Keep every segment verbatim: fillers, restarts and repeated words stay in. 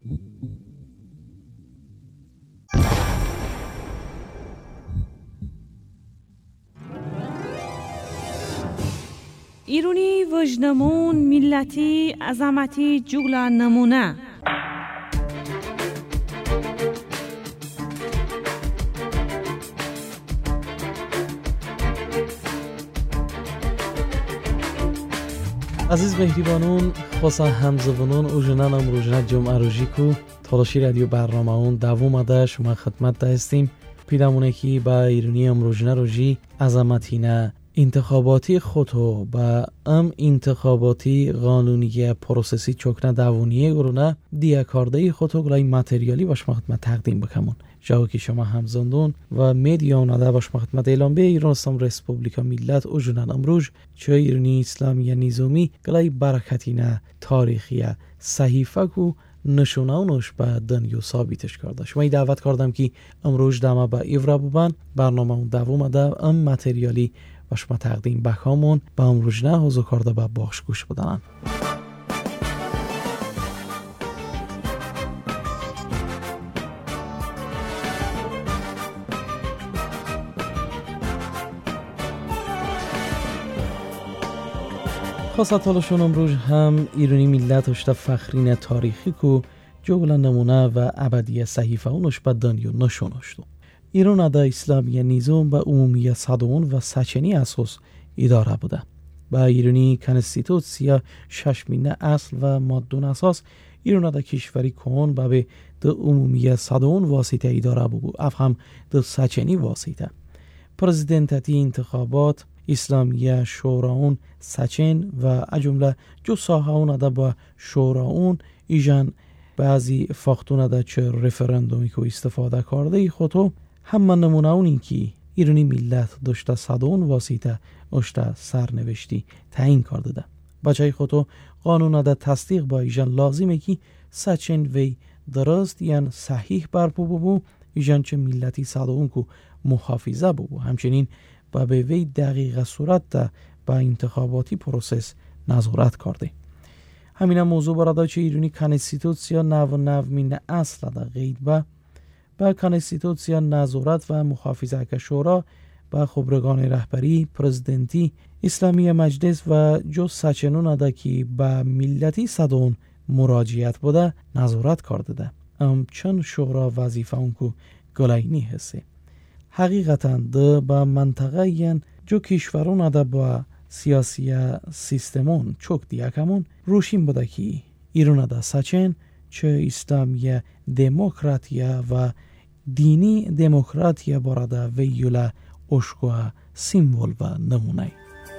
ایرونی وجنمون ملتی عظمتی جولا نمونه. عزیز مهریبانون، خاصا همزبانان او جنان امروزنا جمعه روزی کو تلاشی رادیو برنامه اون دوم اده شما خدمت ده هستیم. پیدامونه که با ایرانی امروزنا روزی عظمتینه انتخاباتی خودو با ام انتخاباتی قانونی پروسسی چکنه دوونیه گرونه دیه کارده خودو گلای ماتریالی باش خدمت تقدیم بکمون. جاو که شما همزندون و میدیا اوناده باش خدمت اعلام به ایران اسلام ریسپوبلیکا ملت او جنان امروز چه ایرانی اسلامی نظامی گلای برکتینه تاریخیه صحیفه کو نشونه اونوش به دنیو ثابتش کرده. شما ای دعوت کردم که امروز دمه با ایورا ببن برنامه اون دوم ده ام ماتریالی باش ما تقدیم بکامون با امروز نه حضور کرده با باش گوش بدنن. خاصا تالشون امروز هم ایرانی ملت اشتا فخرین تاریخی کو جوگل نمونه و ابدی صحیفه اونش با دنیو نشونشتو. ایران ادا اسلامی نظام با عمومی صدون و سچنی اساس اداره بوده. با ایرانی کنستیتوسیا ششمینه اصل و مادون اساس ایران ادا کشوری کهن با به دو عمومی صدون واسطه اداره بودو. اف هم دو سچنی واسطه. پرزیدنتاتی انتخابات اسلامی شوراون سچن و اجمله جو ساحه اون ادا با شوراون ایجان بعضی فاختون ادا چه رفرندومی که استفاده کرده ای خودو همه نمونه اونی که ایرانی ملت داشته صدون واسطه اشته سرنوشتی تعیین کرده ده. بچه خودو قانون ده تصدیق با ایجان لازمه که سچن وی درست یعنی صحیح برپو ببو ایجان چه ملتی صدون کو محافظه ببو. همچنین با به وی دقیق صورت ده با انتخاباتی پروسس نظارت کرده. همین موضوع برادا چه ایرانی کنستیتوسیا نو نو مین اصل ده قید با با کنستیتوسیا نظارت و محافظه که شورا با خبرگان رهبری پرزیدنتی اسلامی مجلس و جو سچنون ادا که با ملتی صدون مراجعت بوده نظارت کرده ده. ام چند شورا وظیفه اونکو گلاینی هسته. حقیقتا ده با منطقه ین جو کشورون ادا با سیاسی سیستمون چوک دیگمون روشین بوده که ایران ادا سچن چه اسلامی دموکراتیا و دینی دموکراتیا برادا ویولا اشکوه سیمبول و نمونه.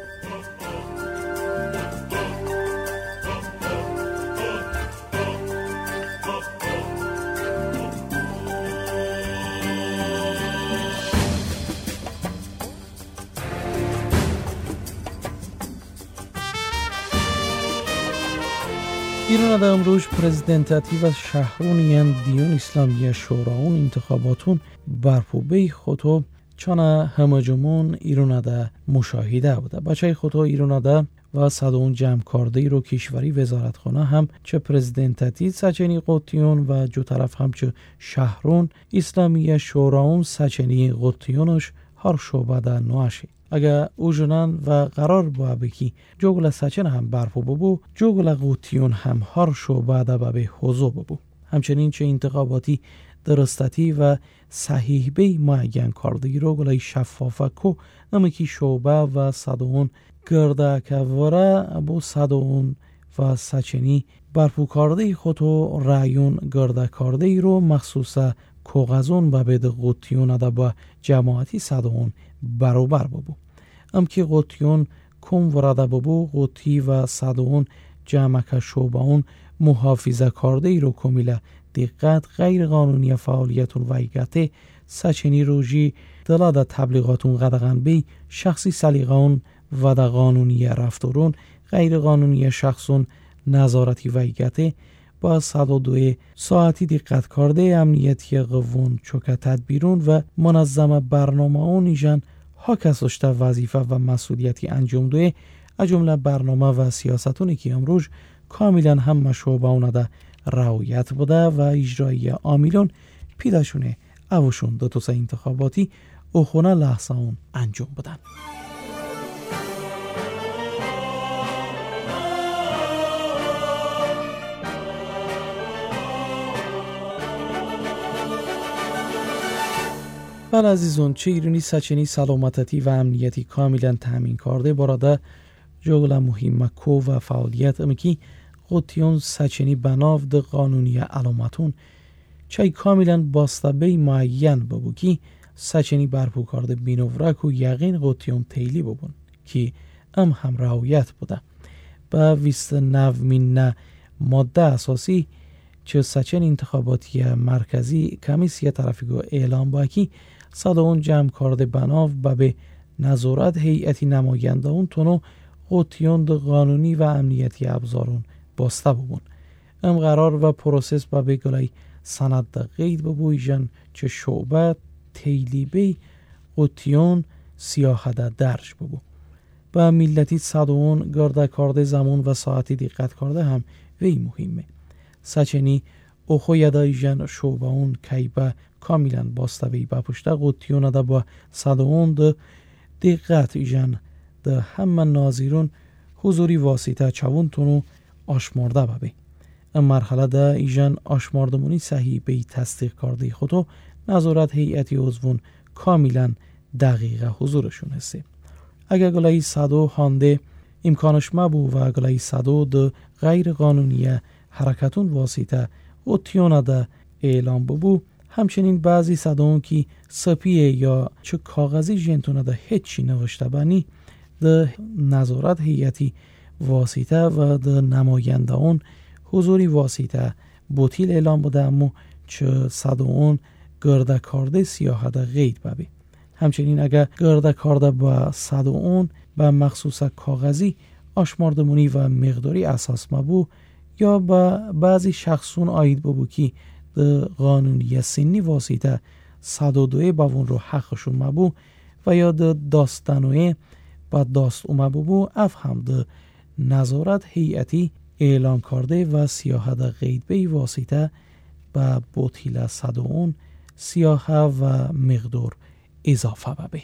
ایران دا امروز پرزیدنتاتی و شهرونیان دیون اسلامی شوراون انتخاباتون برپوبه خودو چانه همه جمعون ایران دا مشاهده بوده. بچه خودو ایران دا و صدون جمع کرده رو کشوری وزارتخانه هم چه پرزیدنتاتی سچنی قطیون و جو طرف هم چه شهرون اسلامی شوراون سچنی قطیونش هر شعبه دا نواشی. اگر او جنان و قرار با بکی جوگل سچن هم برپو ببو جوگل قوتیون هم هر شعبه دا به حضور ببو. همچنین چه انتخاباتی درستتی و صحیح بی معین کردگی رو گلای شفافه کو نمکی شعبه و صدون گرده که وره بو صدون و سچنی برپو کرده خودو رایون گرده کرده رو مخصوصا کاغذون با بید قوتیون دا با جماعتی صدون برابر ببو. ام که قوتیون کم ورده ببو قوتی و صدون جمعک شعبهون محافظه کرده ای رو کمیله دقت غیر قانونی فعالیتون و ایگته سچنی روژی دلا دا تبلیغاتون قدغن بی شخصی سلیقون و دا قانونی رفتارون غیر قانونی شخصون نظارتی و ایگته با صد و دو ساعتی دقت کرده امنیتی قوون چوکه تدبیرون و منظم برنامه اون ایجان ها کساشته وظیفه و مسئولیتی انجام دوی اجمله برنامه و سیاستونی که امروز کاملا هم مشوبه اونه ده رعایت بوده و اجرایی عاملون پیداشونه اوشون دو توسه انتخاباتی اخونه لحظه اون انجام بدن. بله عزیزون، چه ایرانی سچنی سلامتی و امنیتی کاملا تامین کرده براده جغل مهم کو و فعالیت امکی قطیون سچنی بناف ده قانونی علامتون چای کاملا باستبه معین ببو که سچنی برپو کرده بینوورک و یقین قطیون تیلی ببون که ام هم رعایت بوده با ویست نو من نه ماده اساسی چه سچن انتخاباتی مرکزی کمیسیه طرفیگو اعلام با که صد اون جمع کرده بناف با به نظارت هیئتی نماینده اون تونو قطیون ده قانونی و امنیتی ابزارون باسته ببون. ام قرار و پروسس با به گلای سند ده قید ببویجن چه شعبه تیلیبی قطیون سیاحه ده درج ببو. با ملتی صد اون گرده کرده زمان و ساعتی دقت کرده هم وی مهمه. سچنی اوخو یدایجن شعبه اون کیبه کاملا باسته بی بپشته قطیون ده با صد اون ده دقت ایجن ده همه ناظرون حضوری واسطه چوون تونو آشمارده ببی. ام مرحله ده ایجن آشماردمونی صحیح بی تصدیق کرده خودو نظارت هیئتی عضوون کاملا دقیقه حضورشون هسته. اگر گلایی صدو هانده امکانش مبو و گلایی صدو ده غیر قانونی حرکتون واسطه قطیون ده اعلام ببو، همچنین بعضی صداون که سپیه یا چه کاغذی جنتونه ده هیچی نوشته بانی ده نظارت هیئتی واسطه و ده نماینده اون حضوری واسطه بوتیل اعلام بوده امو چه صداون گرده کرده سیاحه ده غید ببی. همچنین اگر گرده کرده با صداون با مخصوص کاغذی آشماردمونی و مقداری اساس مبو یا با بعضی شخصون آید ببو که ده قانونی سنی واسطه صد و دوی باون رو حقشون مبو و یا ده داستانوی با داست اومه ببو اف هم ده نظارت هیئتی اعلام کرده و سیاحه ده غید بی واسطه با بوتیل صد و اون سیاحه و مقدار اضافه ببی.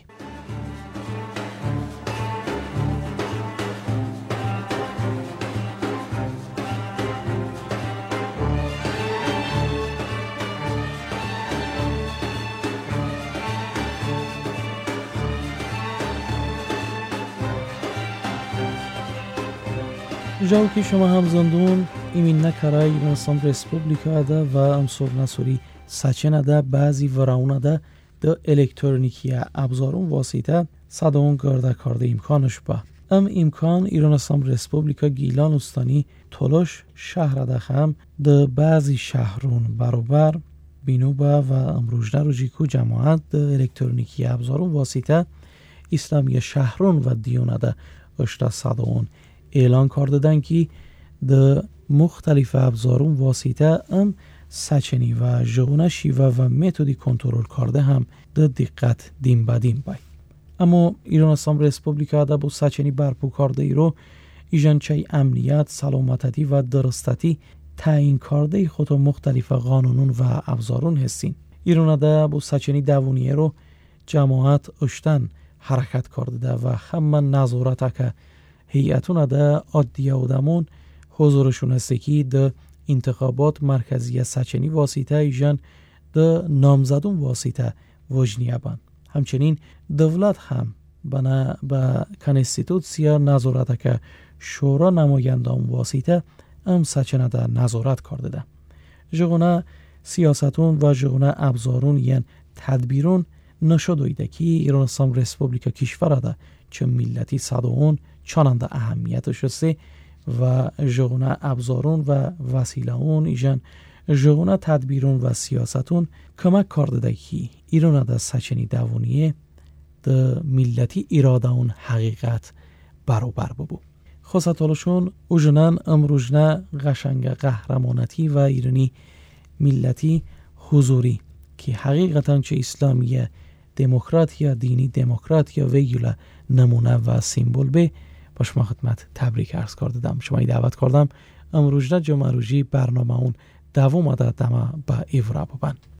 جاو که شما هم زندون ایمین نکرای ایرانستان ریسپوبلیکا ده و امصور نصوری سچن ده بعضی وراون ده ده الکترونیکی ابزارون واسطه صد اون گرده کرده امکانش با ام امکان ایرانستان ریسپوبلیکا گیلان استانی تولش شهر ده هم ده بعضی شهرون برابر بینوبا و امروجنه رو جیکو جماعت ده الکترونیکی ابزارون واسطه اسلامی شهرون و دیونه ده اشتا صد اون اعلان کردن که ده مختلف ابزارون واسطه ام سچنی و جغونه شیوه و متدی کنترل کرده هم ده دقت دیم بدیم بای. اما ایرانستان ریسپوبلیکا ده بو سچنی برپو کرده ای رو ایجان چای امنیت، سلامتی و درستتی تعیین کرده خود مختلف قانونون و ابزارون هستین. ایران ده بو سچنی دوونیه رو جماعت اشتن حرکت کرده ده و همه نظارت که هیئتون ده عادی آدمون حضورشون هسته که ده انتخابات مرکزی سچنی واسطه ایجان ده نامزدون واسطه وجنیه بند. همچنین دولت هم بنا به کنستیتوسیا نظارت که شورا نمایندان واسطه ام سچنه ده نظارت کرده ده. جغونه سیاستون و جغونه ابزارون یعن تدبیرون نشدویده که ایرانستان ریسپوبلیکا کشور ده چه ملتی صداون چاننده اهمیتش هسته و جغونه ابزارون و وسیله اون ایجان جغونه تدبیرون و سیاستون کمک کرده ده که ایران ده سچنی دوونیه ده ملتی اراده اون حقیقت برابر ببو. خواستالشون اوجنن امروجنه قشنگ قهرمانتی و ایرانی ملتی حضوری که حقیقتا چه اسلامیه دموکرات یا دینی دموکرات یا ویگوله نمونه و سیمبول به با شما خدمت تبریک عرض کردم. شما ای دعوت کردم امروجنا جمعروجی برنامه اون دوام ادا دما با ایورا ببن.